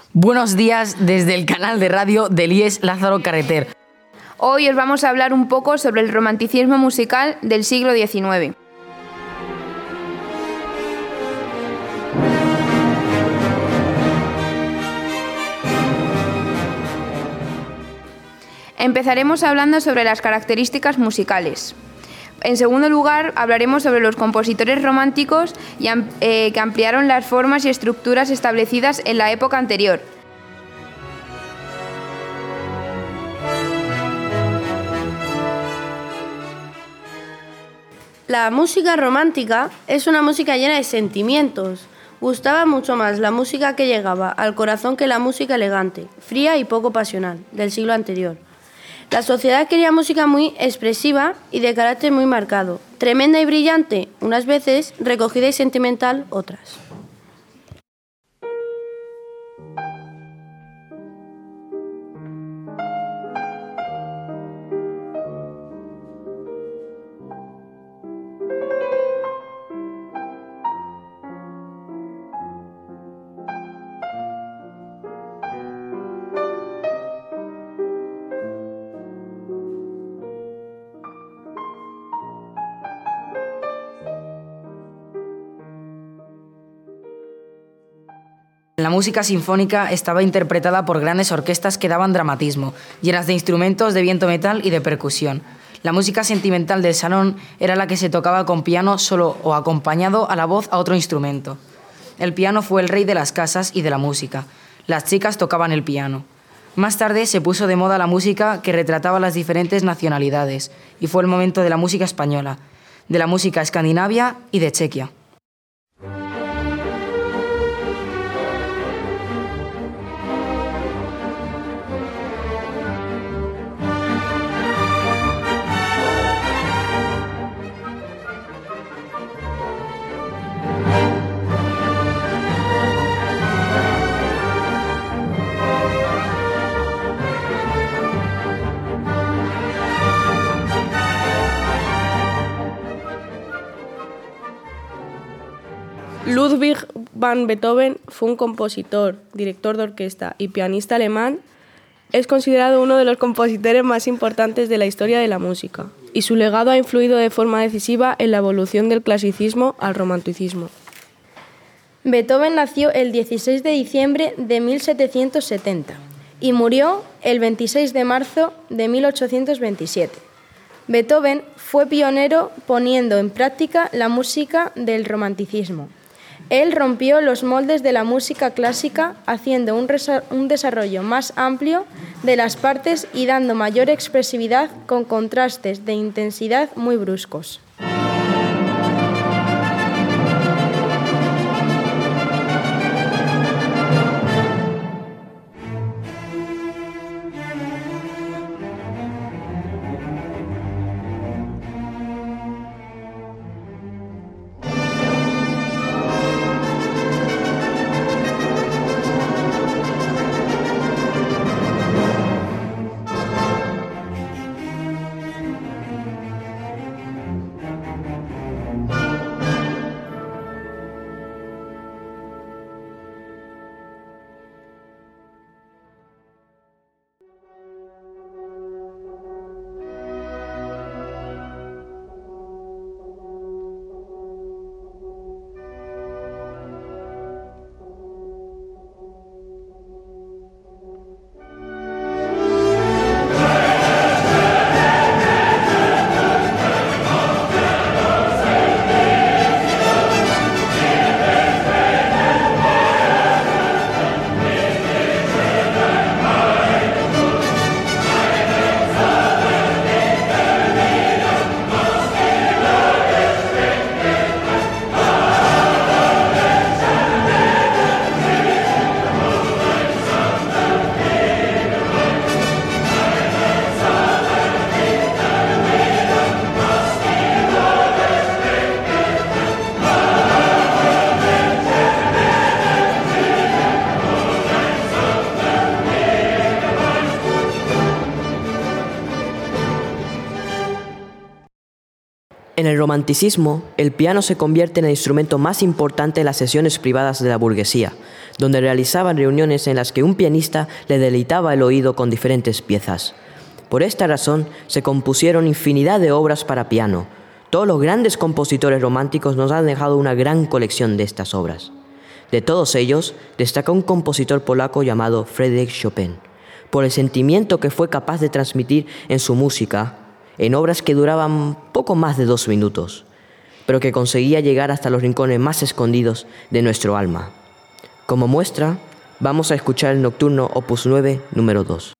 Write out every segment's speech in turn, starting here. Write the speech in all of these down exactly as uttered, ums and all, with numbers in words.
Buenos días desde el canal de radio del I E S Lázaro Carreter. Hoy os vamos a hablar un poco sobre el romanticismo musical del siglo diecinueve. Empezaremos hablando sobre las características musicales. En segundo lugar, hablaremos sobre los compositores románticos y, eh, que ampliaron las formas y estructuras establecidas en la época anterior. La música romántica es una música llena de sentimientos. Gustaba mucho más la música que llegaba al corazón que la música elegante, fría y poco pasional del siglo anterior. La sociedad quería música muy expresiva y de carácter muy marcado, tremenda y brillante unas veces, recogida y sentimental otras. La música sinfónica estaba interpretada por grandes orquestas que daban dramatismo, llenas de instrumentos de viento metal y de percusión. La música sentimental del salón era la que se tocaba con piano solo o acompañado a la voz a otro instrumento. El piano fue el rey de las casas y de la música. Las chicas tocaban el piano. Más tarde se puso de moda la música que retrataba las diferentes nacionalidades y fue el momento de la música española, de la música escandinavia y de Chequia. Ludwig van Beethoven fue un compositor, director de orquesta y pianista alemán. Es considerado uno de los compositores más importantes de la historia de la música, y su legado ha influido de forma decisiva en la evolución del clasicismo al romanticismo. Beethoven nació el dieciséis de diciembre de mil setecientos setenta y murió el veintiséis de marzo de mil ochocientos veintisiete. Beethoven fue pionero poniendo en práctica la música del romanticismo. Él rompió los moldes de la música clásica, haciendo un, resa- un desarrollo más amplio de las partes y dando mayor expresividad con contrastes de intensidad muy bruscos. En el romanticismo, el piano se convierte en el instrumento más importante de las sesiones privadas de la burguesía, donde realizaban reuniones en las que un pianista le deleitaba el oído con diferentes piezas. Por esta razón se compusieron infinidad de obras para piano. Todos los grandes compositores románticos nos han dejado una gran colección de estas obras. De todos ellos, destaca un compositor polaco llamado Frédéric Chopin, por el sentimiento que fue capaz de transmitir en su música, en obras que duraban poco más de dos minutos, pero que conseguía llegar hasta los rincones más escondidos de nuestro alma. Como muestra, vamos a escuchar el Nocturno Opus nueve, número dos.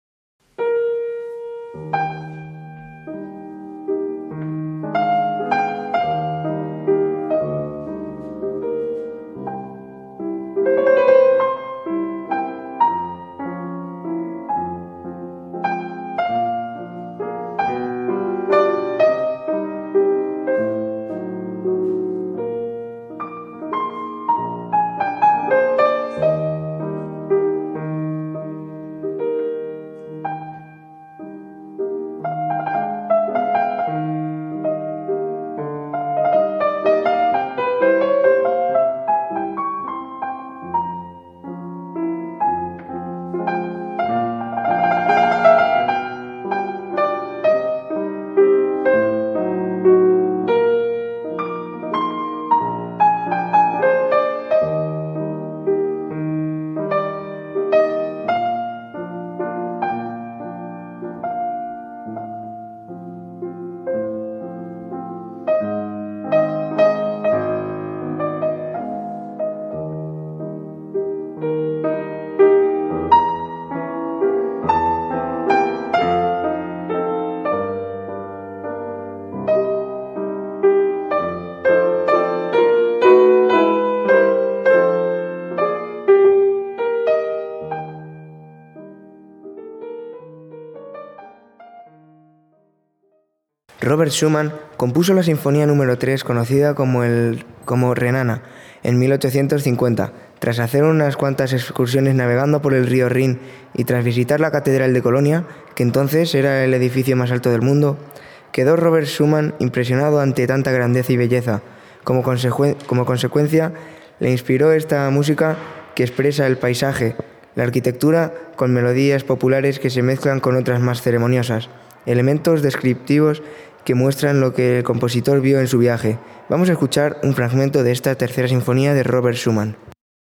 Robert Schumann compuso la Sinfonía número tres, conocida como, el, como Renana, en mil ochocientos cincuenta. Tras hacer unas cuantas excursiones navegando por el río Rin y tras visitar la Catedral de Colonia, que entonces era el edificio más alto del mundo, quedó Robert Schumann impresionado ante tanta grandeza y belleza. Como, consecu- como consecuencia, le inspiró esta música que expresa el paisaje, la arquitectura con melodías populares que se mezclan con otras más ceremoniosas, elementos descriptivos que muestran lo que el compositor vio en su viaje. Vamos a escuchar un fragmento de esta tercera sinfonía de Robert Schumann.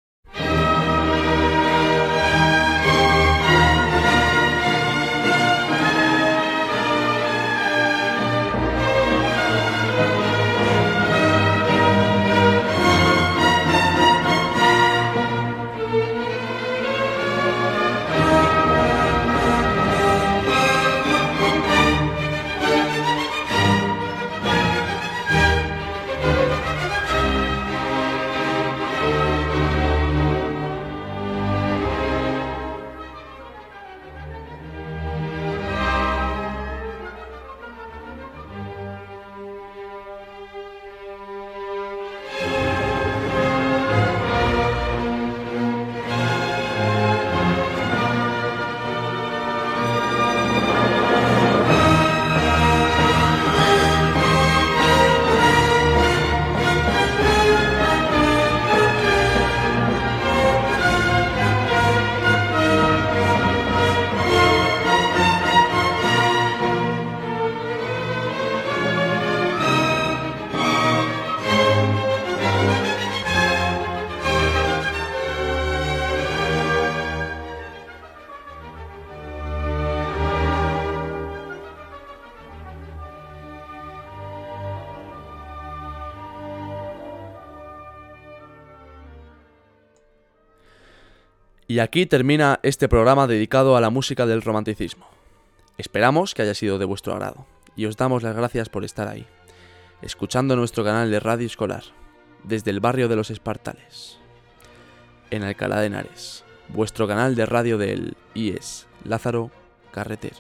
Y aquí termina este programa dedicado a la música del romanticismo. Esperamos que haya sido de vuestro agrado y os damos las gracias por estar ahí, escuchando nuestro canal de radio escolar, desde el barrio de Los Espartales, en Alcalá de Henares, vuestro canal de radio del I E S Lázaro Carreter.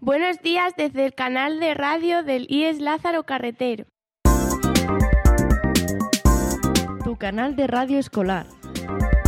Buenos días desde el canal de radio del I E S Lázaro Carretero. Tu canal de radio escolar.